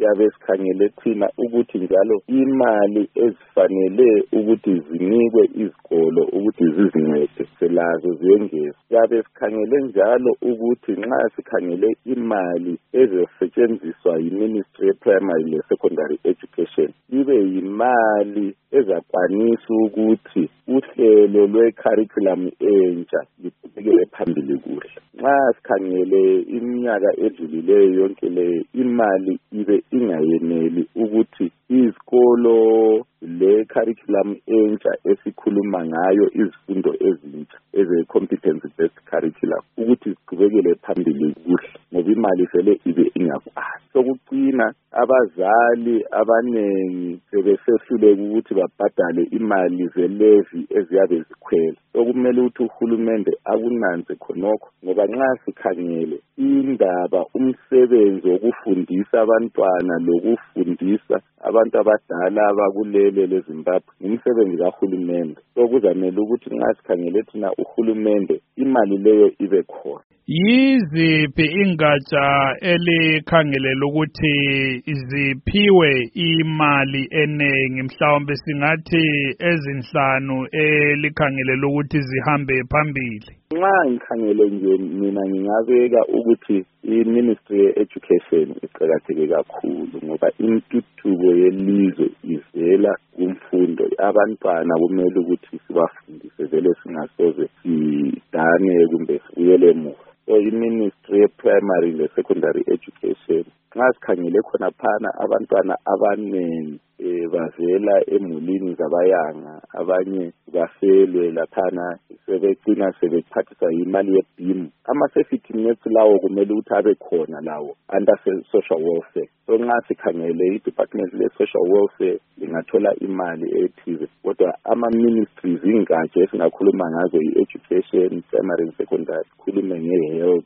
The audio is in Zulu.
siyabe sikhangele thina ukuthi njalo imali ezifanele ukuthi zinikwe izikolo ukuthi zizincede selazo ziyengezwe. Siyabe sikhangele njalo ukuthi nxa sikhangele imali ezosetshenziswa yi-Ministry of Primary and Secondary Education ibe yimali ezakwanisa ukuthi uhlelo lwe-curriculum entsha liqhubekele phambili kuhle. Nxa sikhangele iminyaka edlulileyo yonke le imali ibe ingayeneli ukuthi izikolo le-curriculum entsha esikhuluma ngayo izifundo ezintsha eze-competence based curriculum ukuthi ziqhubekele phambili kuhle ngoba imali vele ibe ingakwazi. Sokucina abazali abanengi sebesehluleka ukuthi babhadale imali ze-levy eziyabe zikhwela. Sokumele ukuthi uhulumende akunanze khonokho ngoba nxa sikhangele indaba umsebenzi wokufundisa abantwana lokufundisa abantu abadala abakuleli leZimbabwe umsebenzi kahulumende. Sokuzamele ukuthi nxa sikhangele thina uhulumende imali leyo ibe khona. Yiziphi ingatsha elikhangelela ukuthi ziphiwe imali enengi mhlawumbe singathi ezinhlanu elikhangelela ukuthi zihambe phambili? Nxa ngikhangele nje mina ngingabeka ukuthi i-Ministry Education iqakatheke kakhulu ngoba intuthuko yelizwe ivela kumfundo. Abantwana kumele ukuthi sibafundise vele singasoze sidane kumbe sibuyele emuva. So i-Ministry of Primary and Secondary Education nxa sikhangele khona phana abantwana abanengi bavela emulini zabayanga abanye bafelwe laphana sebecina sebephathiswa imali ye-BEAM. Ama-safety nets lawo kumele ukuthi abe khona lawo under social welfare. So nxa sikhangele i-Department le-Social Welfare lingathola imali ethize kodwa ama-ministries ingatsha esingakhuluma ngazo i-education, primary and secondary, khulume nge-health,